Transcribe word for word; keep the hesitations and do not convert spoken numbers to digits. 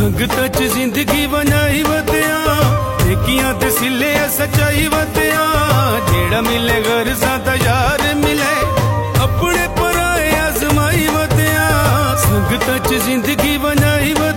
संगतां च जिंदगी बनाई वतिया, नेकियां ते सिले सच्चाई वतिया। जेड़ा मिले घर सादा यार मिले, अपने पराए आजमाई वतिया। संगतां च जिंदगी बनाई वतिया,